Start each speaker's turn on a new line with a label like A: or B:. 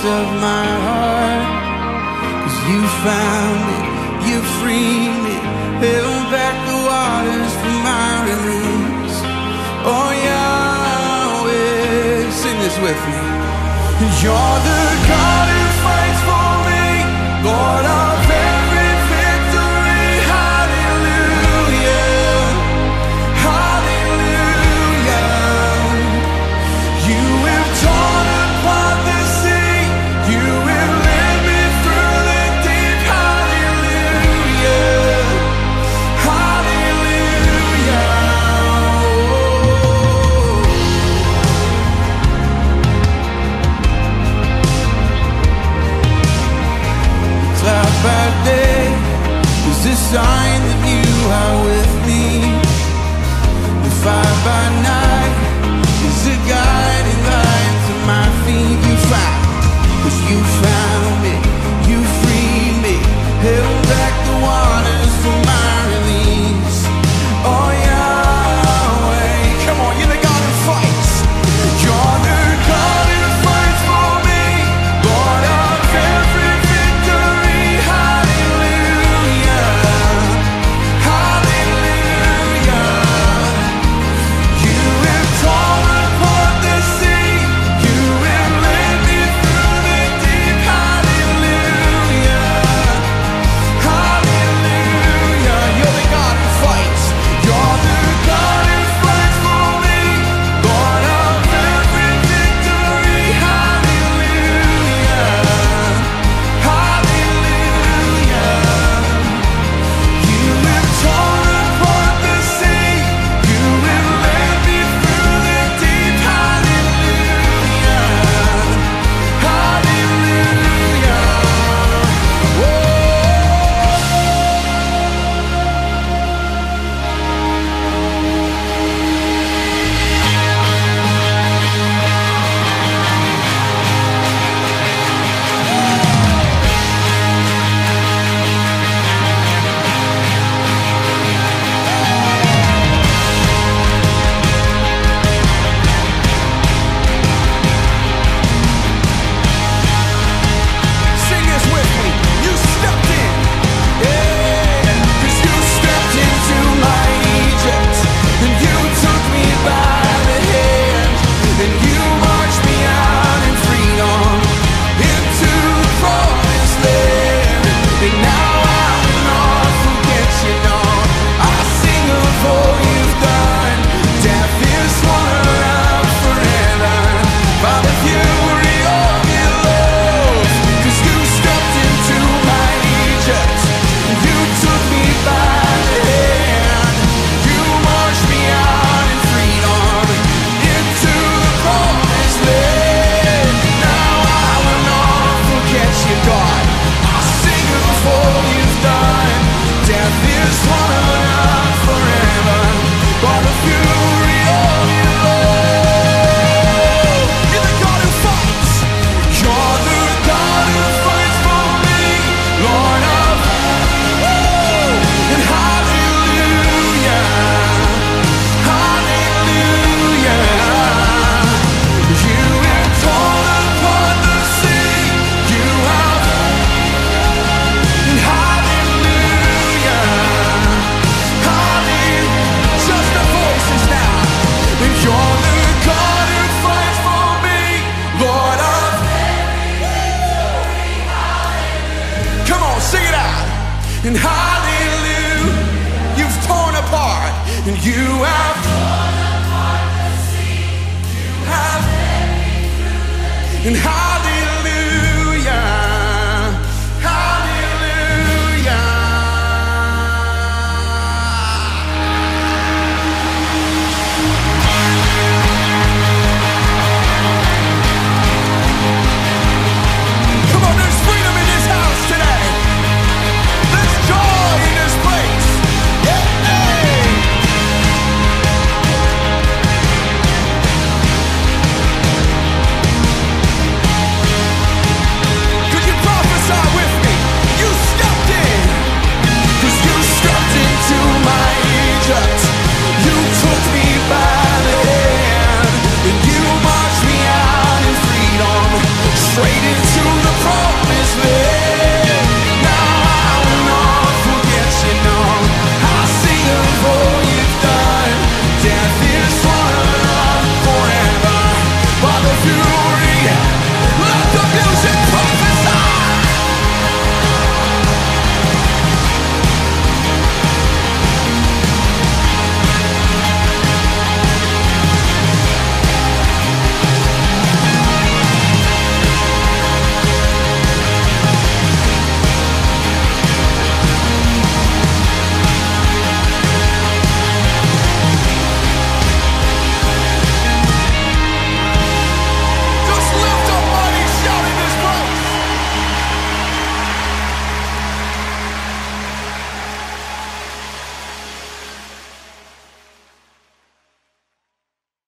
A: of my heart. 'Cause you found me, you freed me, held back the waters from my release. Oh Yahweh, sing this with me. You're the God who fights for me, Lord of every victory. Hallelujah, hallelujah. You have torn apart the sea, you have led me through the deep. Hallelujah, hallelujah. Cloud by day is a sign that you are with me. The fire by night is a guiding light to my feet. You found, 'cause you found me, you freed me, held back the waters for my release. Oh Yahweh, come on, you're the God who fights. You're the God who fights for me, Lord of every victory. Hallelujah, hallelujah. You have torn apart the sea, you have led me through the deep. Hallelujah, hallelujah. You're the God who fights. You're the God who fights for me, Lord of every victory. Hallelujah, hallelujah. You have torn apart the sea, you have led me through the deep. Hallelujah, hallelujah. Sing this with me. You stepped in, yeah. 'Cause you stepped into my Egypt, and you took me by the hand, and you marched me out in freedom into the promised land. And now I will not forget you, no. I sing of all you've done. Death is swallowed up forever by the fury of your love. 'Cause you stepped into my Egypt, you took me by the hand, you marched me out in freedom into the promised land. Now I will not forget you, God. I sing of all you've done. Death is swallowed up forever by the fury of your love. You're the God who fights. You're the God who fights for me, Lord of and hallelujah, hallelujah. You have torn apart the sea, you have and hallelujah, hallelujah. Just the voices now. And you're the God who fights for me, Lord of. Come on, sing it out. And hallelujah, you've torn apart, and you have torn apart the sea, you have, and hallelujah.